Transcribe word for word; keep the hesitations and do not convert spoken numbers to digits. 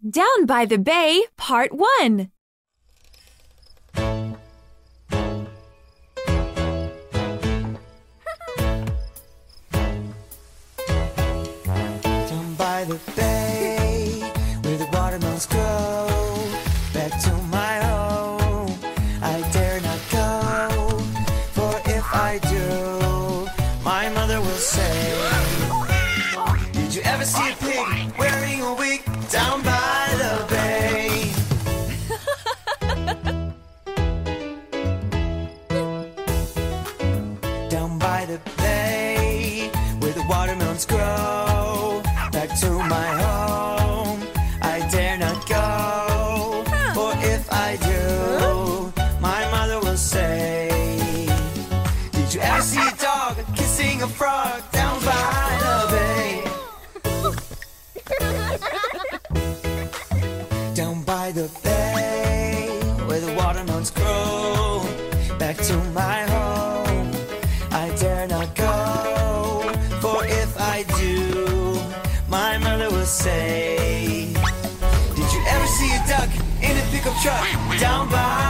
Down by the Bay, Part one. Down by the bay, where the watermelons grow, back to my home, I dare not go, for if I do, my mother will say, did you ever see a pig wearing a wig down by the bay? Down by the bay, where the watermelons grow, back to my home, I dare not go, for if I do, my mother will say, did you ever see a dog kissing a frog down by the bay? Down by the bay, where the watermelons grow, back to my home, I dare not go, for if I do, my mother will say, did you ever see a duck in a pickup truck down by